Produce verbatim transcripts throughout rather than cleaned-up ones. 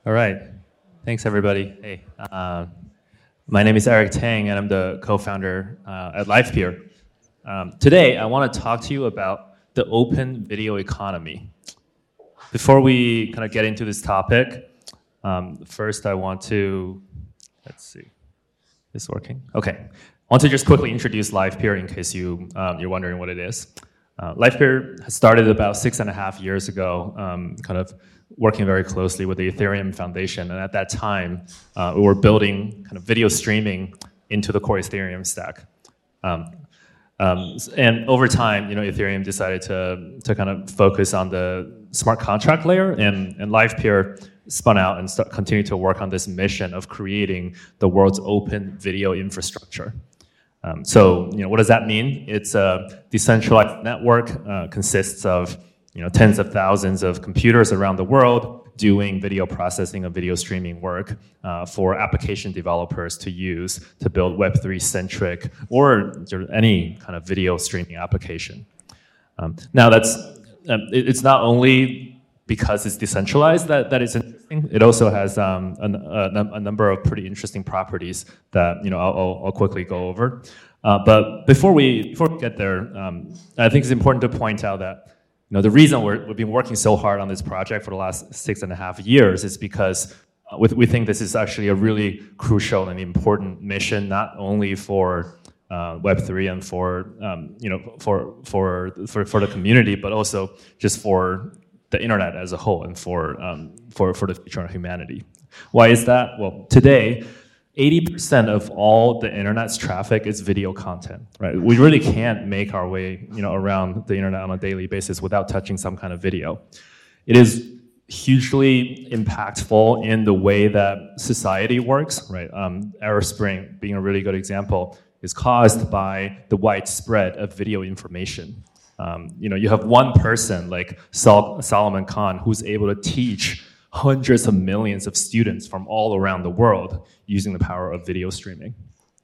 All right. Thanks, everybody. Hey, uh, my name is Eric Tang, and I'm the co-founder uh, at LivePeer. Um, today, I want to talk to you about the open video economy. Before we kind of get into this topic, um, first I want to, let's see, is this working? Okay. I want to just quickly introduce LivePeer in case you, um, you're wondering what it is. Uh, LivePeer has started about six and a half years ago, um, kind of working very closely with the Ethereum Foundation. And at that time, uh, we were building kind of video streaming into the core Ethereum stack. Um, um, and over time, you know, Ethereum decided to, to kind of focus on the smart contract layer, and, and LivePeer spun out and start, continued to work on this mission of creating the world's open video infrastructure. Um, so, you know, what does that mean? It's a decentralized network, uh, consists of you know, tens of thousands of computers around the world doing video processing and video streaming work uh, for application developers to use to build Web three centric or any kind of video streaming application. Um, now, that's um, it, it's not only because it's decentralized that, that it's interesting. It also has um, an, a, a number of pretty interesting properties that you know I'll, I'll quickly go over. Uh, but before we before we get there, um, I think it's important to point out that You know, the reason we're, we've been working so hard on this project for the last six and a half years is because uh, we, we think this is actually a really crucial and important mission, not only for uh, Web three and for um, you know for, for for for the community, but also just for the internet as a whole and for um, for for the future of humanity. Why is that? Well, today, eighty percent of all the internet's traffic is video content, right? We really can't make our way, you know, around the internet on a daily basis without touching some kind of video. It is hugely impactful in the way that society works, right? Um, Arab Spring, being a really good example, is caused by the widespread of video information. Um, you know, you have one person like Sol- Salman Khan who's able to teach hundreds of millions of students from all around the world using the power of video streaming.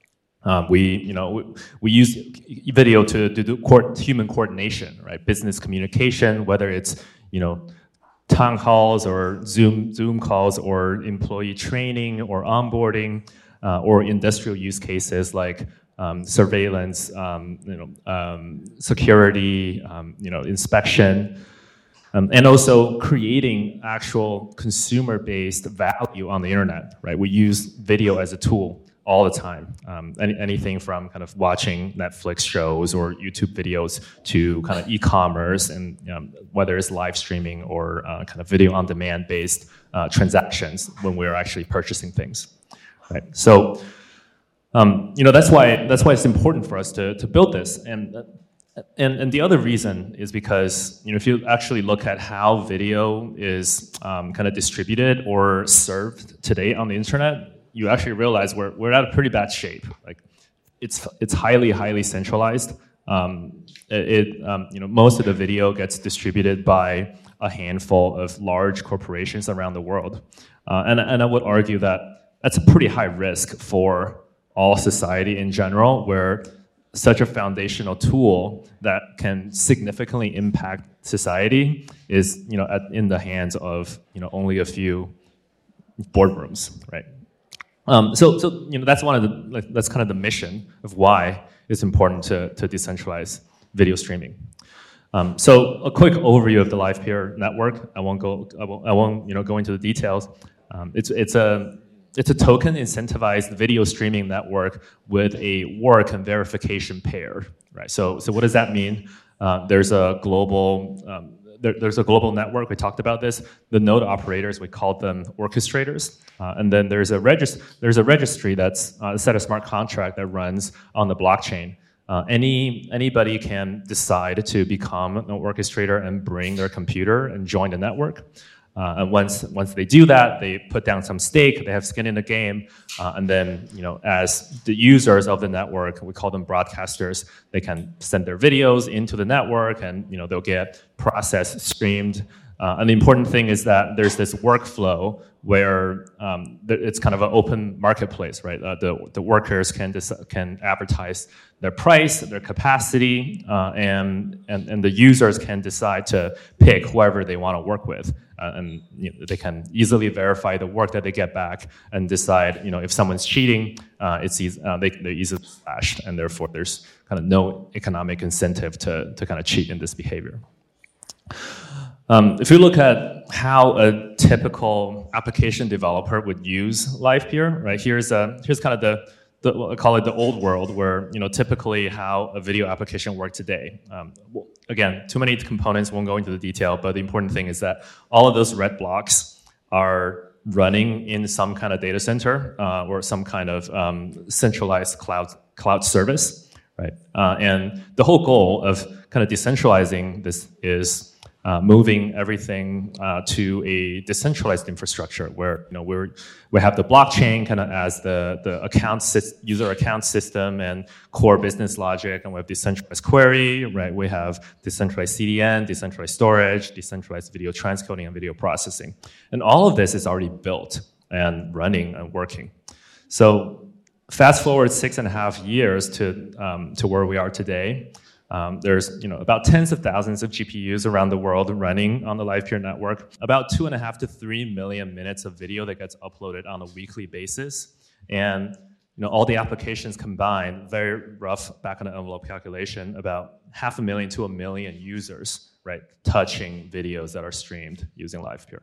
Um, we, you know, we, we use video to, to do court, human coordination, right? Business communication, whether it's, you know, town halls or Zoom Zoom calls or employee training or onboarding, uh, or industrial use cases like um, surveillance, um, you know, um, security, um, you know, inspection. Um, and also creating actual consumer-based value on the internet, right? We use video as a tool all the time. Um, any, anything from kind of watching Netflix shows or YouTube videos to kind of e-commerce, and um, whether it's live streaming or uh, kind of video on demand based uh, transactions when we're actually purchasing things, right? So, um, you know, that's why that's why it's important for us to to build this. And And, and the other reason is because, you know, if you actually look at how video is um, kind of distributed or served today on the internet, you actually realize we're we're at a pretty bad shape. Like, it's it's highly highly centralized. Um, it um, you know most of the video gets distributed by a handful of large corporations around the world, uh, and and I would argue that that's a pretty high risk for all society in general, where such a foundational tool that can significantly impact society is, you know, at, in the hands of, you know, only a few boardrooms, right? Um, so, so, you know, that's one of the, like, that's kind of the mission of why it's important to, to decentralize video streaming. Um, so, a quick overview of the LivePeer network. I won't go, I won't, I won't, you know, go into the details. Um, it's, it's a It's a token incentivized video streaming network with a work and verification pair, right? So, so what does that mean? Uh, there's a global, um, there, there's a global network. We talked about this. The node operators, we call them orchestrators, uh, and then there's a regist- there's a registry that's uh, a set of smart contract that runs on the blockchain. Uh, any anybody can decide to become an orchestrator and bring their computer and join the network. Uh, and once once they do that, they put down some stake. They have skin in the game, uh, and then, you know, as the users of the network, we call them broadcasters, they can send their videos into the network, and, you know, they'll get processed, streamed. Uh, and the important thing is that there's this workflow where um, it's kind of an open marketplace, right? Uh, the the workers can dis- can advertise their price, their capacity, uh, and, and and the users can decide to pick whoever they want to work with uh, and you know, they can easily verify the work that they get back and decide, you know, if someone's cheating, uh, it's easy, uh, they, they're easily slashed, and therefore there's kind of no economic incentive to, to kind of cheat in this behavior. Um, if you look at how a typical application developer would use LivePeer, right? Here's a, here's kind of the, the I call it the old world, where you know typically how a video application works today. Um, well, again, too many components, won't go into the detail, but the important thing is that all of those red blocks are running in some kind of data center uh, or some kind of um, centralized cloud cloud service, right? Uh, and the whole goal of kind of decentralizing this is Uh, moving everything uh, to a decentralized infrastructure where you know we're we have the blockchain kind of as the the account user account system and core business logic, and we have decentralized query, right? We have decentralized C D N, decentralized storage, decentralized video transcoding and video processing, and all of this is already built and running and working. So fast forward six and a half years to um, to where we are today. Um, there's you know about tens of thousands of G P Us around the world running on the LivePeer network, about two and a half to three million minutes of video that gets uploaded on a weekly basis, and you know all the applications combined, very rough back on the envelope calculation, about half a million to a million users, right, touching videos that are streamed using LivePeer.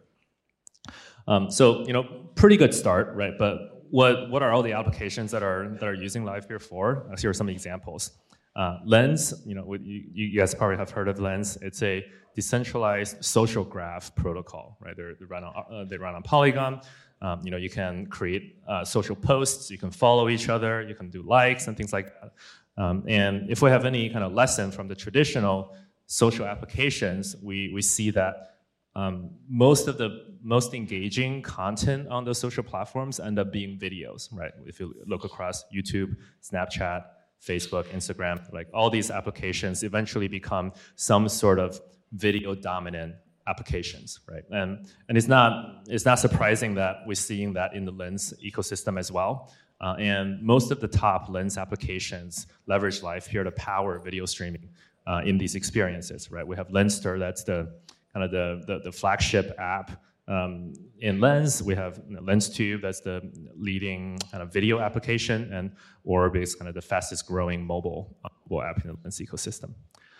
Um, so you know pretty good start, right? But what what are all the applications that are that are using LivePeer for? Uh, here are some examples. Uh, Lens, you know, you, you guys probably have heard of Lens. It's a decentralized social graph protocol, right? They're, they run on uh, they run on Polygon. Um, you know, you can create uh, social posts, you can follow each other, you can do likes and things like that. Um, and if we have any kind of lesson from the traditional social applications, we we see that um, most of the most engaging content on those social platforms end up being videos, right? If you look across YouTube, Snapchat, Facebook, Instagram, like all these applications eventually become some sort of video dominant applications, right? And and it's not it's not surprising that we're seeing that in the Lens ecosystem as well. Uh, and most of the top Lens applications leverage LivePeer to power video streaming uh, in these experiences, right? We have Lenster, that's the kind of the the, the flagship app. Um, in Lens, we have you know, LensTube, that's the leading kind of video application, and Orb is kind of the fastest growing mobile, mobile app in the Lens ecosystem.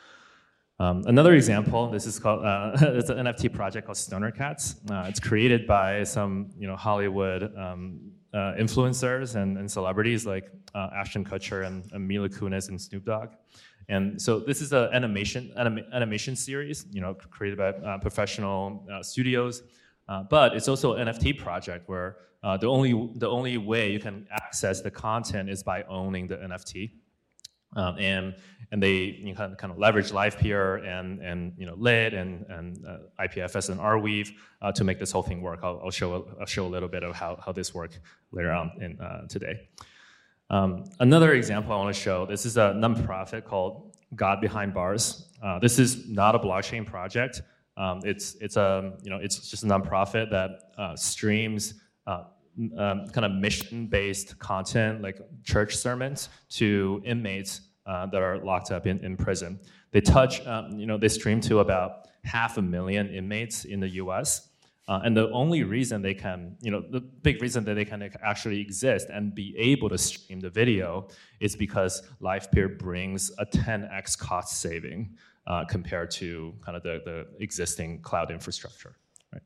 Um, another example, this is called, uh, it's an N F T project called Stoner Cats. Uh, it's created by some you know, Hollywood um, uh, influencers and, and celebrities like uh, Ashton Kutcher and, and Mila Kunis and Snoop Dogg. And so this is an animation, anim animation series you know, created by uh, professional uh, studios. Uh, but it's also an N F T project where uh, the only the only way you can access the content is by owning the N F T, um, and and they you know, kind of leverage LivePeer and and you know Lit and and uh, I P F S and Arweave uh, to make this whole thing work. I'll, I'll show a, I'll show a little bit of how how this works later on in uh, today. Um, another example I want to show. This is a nonprofit called God Behind Bars. Uh, this is not a blockchain project. Um, it's it's a you know it's just a nonprofit that uh, streams uh, um, kind of mission-based content like church sermons to inmates uh, that are locked up in, in prison. They touch um, you know they stream to about half a million inmates in the U S uh, and the only reason they can you know the big reason that they can actually exist and be able to stream the video is because LivePeer brings a ten X cost saving. Uh, compared to kind of the, the existing cloud infrastructure, right?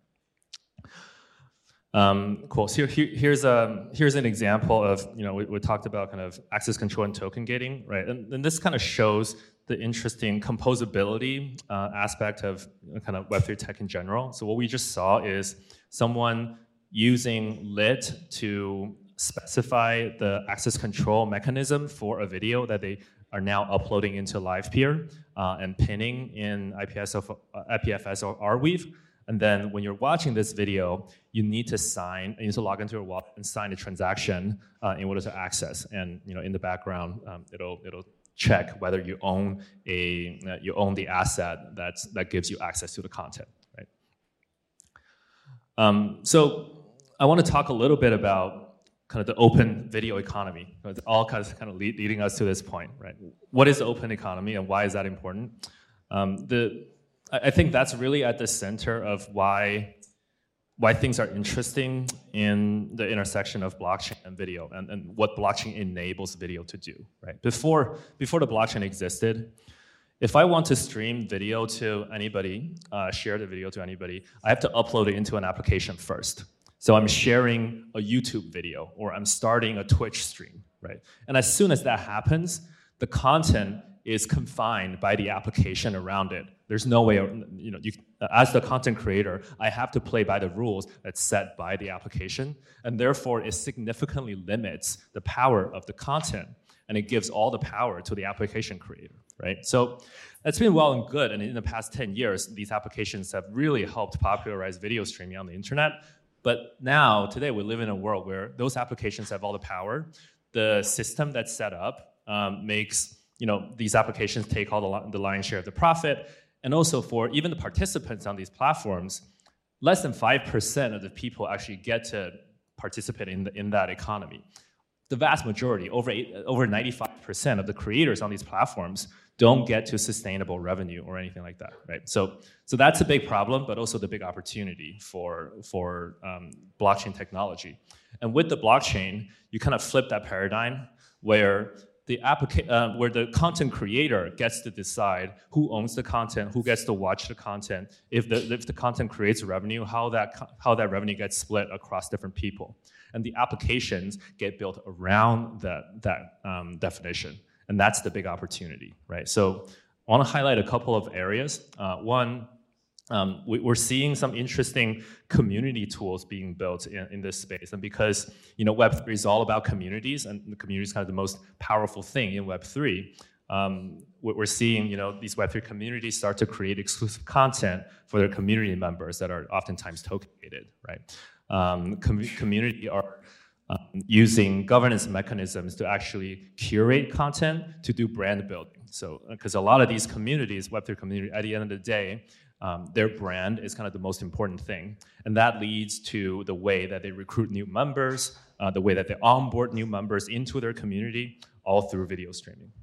Um, cool. So here, here's a here's an example of you know we, we talked about kind of access control and token gating, right? And, and this kind of shows the interesting composability uh, aspect of kind of Web three tech in general. So what we just saw is someone using Lit to specify the access control mechanism for a video that they are now uploading into LivePeer uh, and pinning in I P F S or Arweave. And then when you're watching this video, you need to sign, you need to log into your wallet and sign a transaction uh, in order to access. And you know, in the background, um, it'll it'll check whether you own a uh, you own the asset that's that gives you access to the content, right? Um, so I want to talk a little bit about kind of the open video economy. It's all kind of, kind of lead, leading us to this point, right? What is the open economy and why is that important? Um, the, I think that's really at the center of why why things are interesting in the intersection of blockchain and video, and, and what blockchain enables video to do, right? Before, before the blockchain existed, if I want to stream video to anybody, uh, share the video to anybody, I have to upload it into an application first. So I'm sharing a YouTube video, or I'm starting a Twitch stream, right? And as soon as that happens, the content is confined by the application around it. There's no way, you know, you, as the content creator, I have to play by the rules that's set by the application, and therefore it significantly limits the power of the content, and it gives all the power to the application creator, right? So that's been well and good, and in the past ten years, these applications have really helped popularize video streaming on the internet. But now, today, we live in a world where those applications have all the power. The system that's set up um, makes you know, these applications take all the, the lion's share of the profit. And also for even the participants on these platforms, less than five percent of the people actually get to participate in, the, in that economy. The vast majority, over, eight, over ninety-five percent of the creators on these platforms don't get to sustainable revenue or anything like that, right? So, so that's a big problem, but also the big opportunity for, for um, blockchain technology. And with the blockchain, you kind of flip that paradigm where the applica- uh, where the content creator gets to decide who owns the content, who gets to watch the content, if the, if the content creates revenue, how that, co- how that revenue gets split across different people. And the applications get built around that, that um, definition. And that's the big opportunity, right? So I want to highlight a couple of areas. Uh, one, Um, we, we're seeing some interesting community tools being built in, in this space. And because you know, Web three is all about communities, and the community is kind of the most powerful thing in Web three, um, we're seeing you know, these Web three communities start to create exclusive content for their community members that are oftentimes tokenated, right? Um, com community are um, using governance mechanisms to actually curate content to do brand building. So, because a lot of these communities, Web three community, at the end of the day, Um, their brand is kind of the most important thing. And that leads to the way that they recruit new members, uh, the way that they onboard new members into their community, all through video streaming.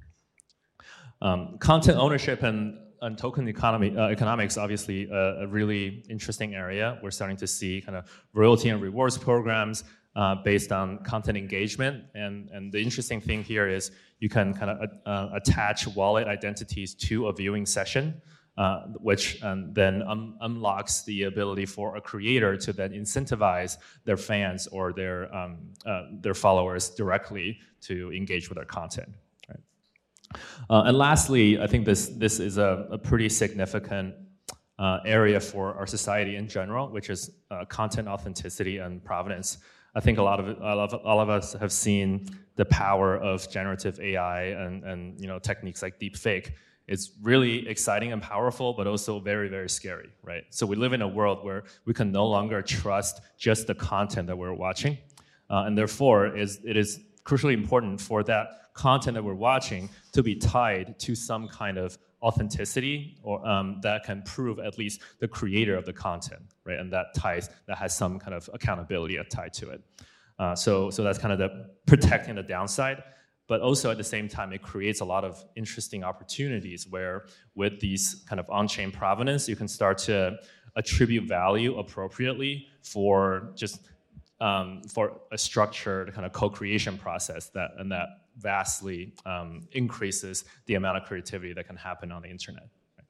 Um, content ownership and, and token economy, uh, economics, obviously a, a really interesting area. We're starting to see kind of royalty and rewards programs uh, based on content engagement. And, and the interesting thing here is you can kind of uh, attach wallet identities to a viewing session. Uh, which um, then un unlocks the ability for a creator to then incentivize their fans or their um, uh, their followers directly to engage with their content. Right? Uh, and lastly, I think this this is a, a pretty significant uh, area for our society in general, which is uh, content authenticity and provenance. I think a lot of it, all of all of us have seen the power of generative A I and and you know techniques like deepfake. It's really exciting and powerful, but also very, very scary, right? So we live in a world where we can no longer trust just the content that we're watching. Uh, and therefore, is, it is crucially important for that content that we're watching to be tied to some kind of authenticity or um, that can prove at least the creator of the content, right? And that ties, that has some kind of accountability tied to it. Uh, so, so that's kind of the protecting the downside. But also at the same time, it creates a lot of interesting opportunities where with these kind of on-chain provenance, you can start to attribute value appropriately for just um, for a structured kind of co-creation process that and that vastly um, increases the amount of creativity that can happen on the internet.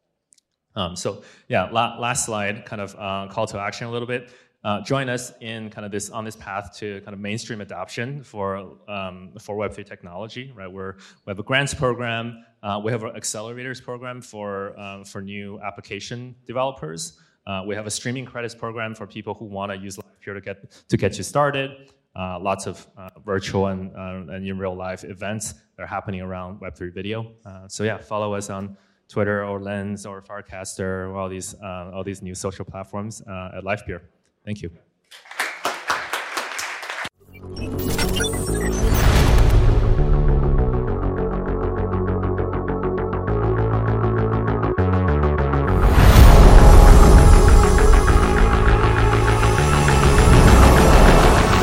Um, so yeah, la last slide, kind of uh, call to action a little bit. Uh, join us in kind of this on this path to kind of mainstream adoption for um, for Web three technology. Right, We're, we have a grants program. Uh, we have an accelerators program for uh, for new application developers. Uh, we have a streaming credits program for people who want to use LivePeer to get to get you started. Uh, lots of uh, virtual and uh, and in real life events that are happening around Web three video. Uh, so yeah, follow us on Twitter or Lens or Farcaster or all these uh, all these new social platforms uh, at LivePeer. Thank you.